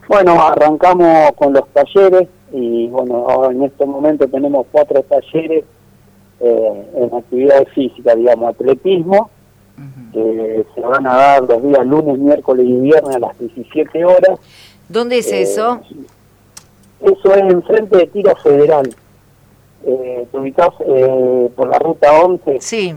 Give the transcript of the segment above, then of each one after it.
Bueno, arrancamos con los talleres y bueno, ahora en este momento tenemos 4 talleres en actividades físicas, digamos, atletismo, que se van a dar los días lunes, miércoles y viernes a las 17 horas. ¿Dónde es eso? Eso es enfrente de Tiro Federal. Te ubicás por la ruta 11, Sí.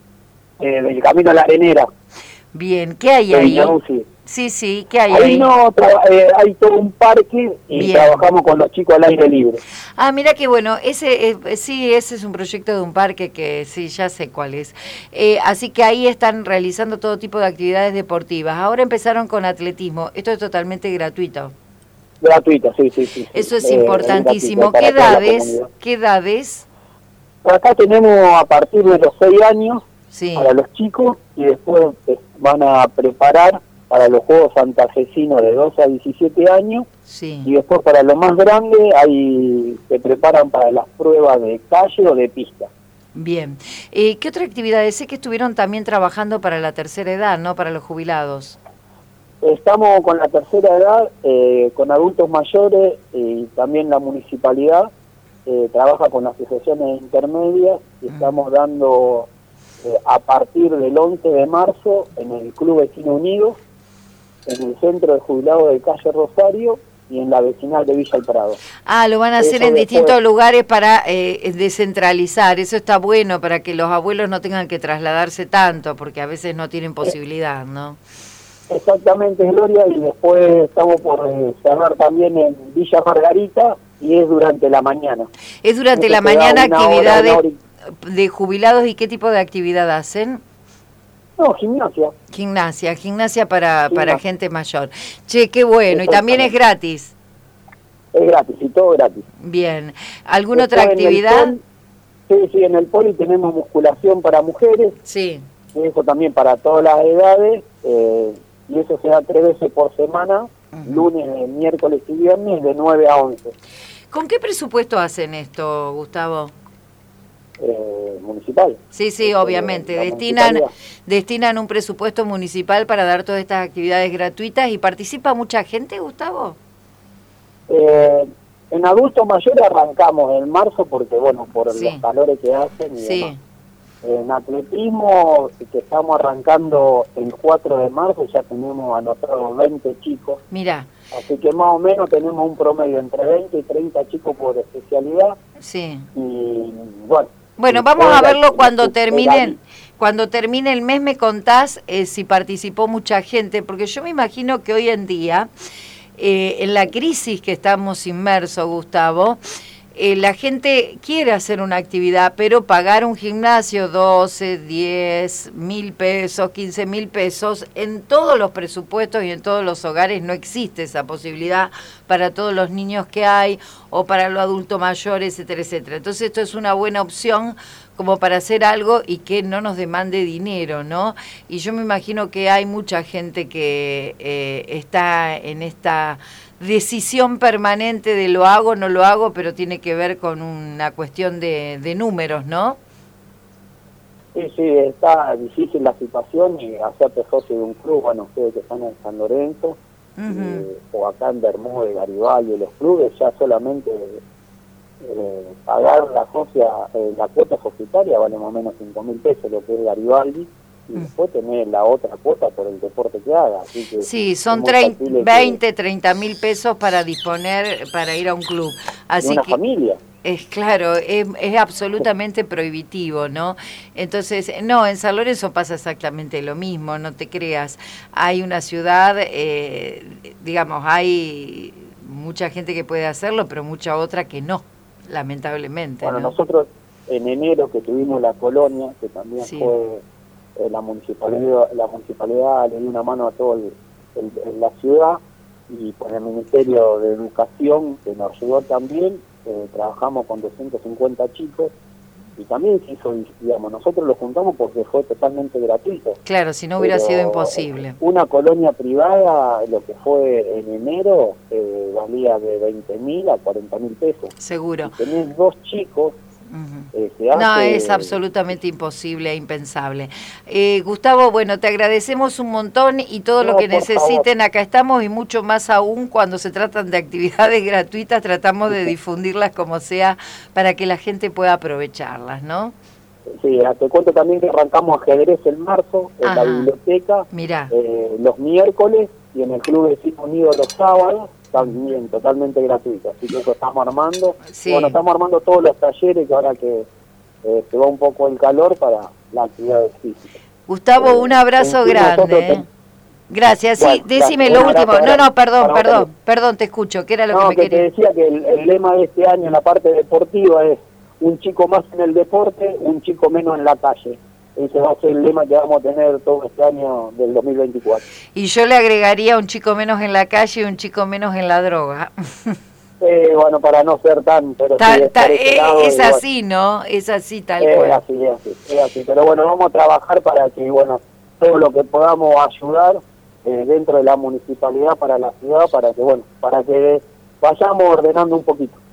del Camino a la Arenera. Bien, ¿qué hay ahí? Viñauzzi. Sí, ¿qué hay Ahí ahí? no, hay todo un parque y Bien. trabajamos con los chicos al aire libre. Ah, mira qué bueno, ese es un proyecto de un parque que sí, ya sé cuál es. Así que ahí están realizando todo tipo de actividades deportivas. Ahora empezaron con atletismo, esto es totalmente gratuito. Gratuita, sí. Eso es importantísimo. Gratuita ¿Qué para toda la edades? comunidad. ¿Qué edades? Acá tenemos a partir de los 6 años Sí. para los chicos y después van a preparar para los Juegos Santafesinos de 12 a 17 años Sí. y después para los más grandes se preparan para las pruebas de calle o de pista. Bien. ¿Qué otra actividad? Sé que estuvieron también trabajando para la tercera edad, ¿no? Para los jubilados. Estamos con la tercera edad, con adultos mayores y también la municipalidad trabaja con asociaciones intermedias y estamos dando a partir del 11 de marzo en el Club Vecino Unido, en el Centro de Jubilados de Calle Rosario y en la vecinal de Villa El Prado. Ah, lo van a hacer en distintos lugares para descentralizar. Eso está bueno para que los abuelos no tengan que trasladarse tanto, porque a veces no tienen posibilidad, ¿no? Exactamente, Gloria, y después estamos por cerrar también en Villa Margarita y es durante la mañana. Es durante la mañana actividades de jubilados. ¿Y qué tipo de actividad hacen? No, gimnasia. Gimnasia para gente mayor. Che, qué bueno, y también es gratis. Es gratis, y todo gratis. Bien, ¿alguna otra actividad? Sí, en el poli tenemos musculación para mujeres. Sí. Eso también para todas las edades, y eso se da 3 veces por semana, lunes, miércoles y viernes, de 9 a 11. ¿Con qué presupuesto hacen esto, Gustavo? Municipal. Sí, obviamente. Destinan un presupuesto municipal para dar todas estas actividades gratuitas y participa mucha gente, Gustavo. En adultos mayores arrancamos en marzo porque, bueno, por los calores que hacen y demás. En atletismo, que estamos arrancando el 4 de marzo, ya tenemos anotados 20 chicos. Mirá. Así que más o menos tenemos un promedio entre 20 y 30 chicos por especialidad. Sí. Y bueno, vamos a verlo cuando termine el mes. Me contás si participó mucha gente, porque yo me imagino que hoy en día, en la crisis que estamos inmersos, Gustavo, la gente quiere hacer una actividad, pero pagar un gimnasio 12, 10 mil pesos, 15 mil pesos, en todos los presupuestos y en todos los hogares no existe esa posibilidad para todos los niños que hay o para los adultos mayores, etcétera, etcétera. Entonces esto es una buena opción como para hacer algo y que no nos demande dinero, ¿no? Y yo me imagino que hay mucha gente que está en esta decisión permanente de lo hago, no lo hago, pero tiene que ver con una cuestión de números, ¿no? Sí, está difícil la situación y hacerte socio de un club, bueno, ustedes que están en San Lorenzo, o acá en Bermúdez, Garibaldi, los clubes, ya solamente pagar la cuota societaria vale más o menos 5.000 pesos, lo que es Garibaldi, y después tener la otra cuota por el deporte que haga. Así que sí, son 20, 30 mil pesos para disponer, para ir a un club. Así de una que familia. Es claro, es absolutamente prohibitivo, ¿no? Entonces, no, en San Lorenzo pasa exactamente lo mismo, no te creas. Hay una ciudad, digamos, hay mucha gente que puede hacerlo, pero mucha otra que no, lamentablemente. Bueno, ¿no? nosotros en enero que tuvimos la colonia, que también fue la municipalidad le dio una mano a todo la ciudad, y con el Ministerio de Educación, que nos ayudó también, trabajamos con 250 chicos, y también se hizo, digamos, nosotros lo juntamos porque fue totalmente gratuito. Claro, si no hubiera sido imposible. Una colonia privada, lo que fue en enero, valía de 20.000 a 40.000 pesos. Seguro. Y tenés 2 chicos se hace. No, es absolutamente imposible e impensable. Gustavo, bueno, te agradecemos un montón y todo lo que necesiten, acá estamos, y mucho más aún cuando se tratan de actividades gratuitas, tratamos de difundirlas como sea para que la gente pueda aprovecharlas, ¿no? Sí, te cuento también que arrancamos ajedrez en marzo en la biblioteca, los miércoles, y en el Club Vecino Unido los sábados, también totalmente gratuito, así que eso estamos armando. Sí. Bueno, estamos armando todos los talleres que ahora que se va un poco el calor para la actividad física. Gustavo, un abrazo grande. Gracias, sí, bueno, decime lo último. Perdón, te escucho, ¿qué era lo que me quería? Te decía que el lema de este año en la parte deportiva es un chico más en el deporte, un chico menos en la calle. Ese va a ser el lema que vamos a tener todo este año del 2024. Y yo le agregaría un chico menos en la calle y un chico menos en la droga. Bueno, para no ser tan... Pero es así, ¿no? Es así, tal cual. Es así. Pero bueno, vamos a trabajar para que, bueno, todo lo que podamos ayudar dentro de la municipalidad para la ciudad, para que, bueno, para que vayamos ordenando un poquito.